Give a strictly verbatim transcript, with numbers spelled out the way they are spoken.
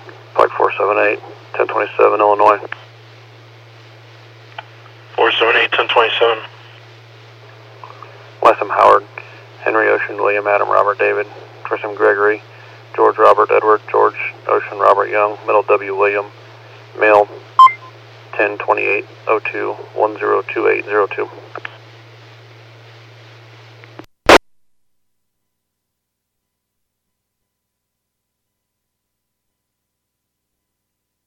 Pike four seven eight, ten twenty-seven, Illinois. four seven eight, ten twenty-seven. Last name Howard, Henry Ocean, William Adam Robert David, first name Gregory, George Robert Edward, George Ocean Robert Young, middle W William, male, ten twenty-eight oh two, one zero two eight zero two.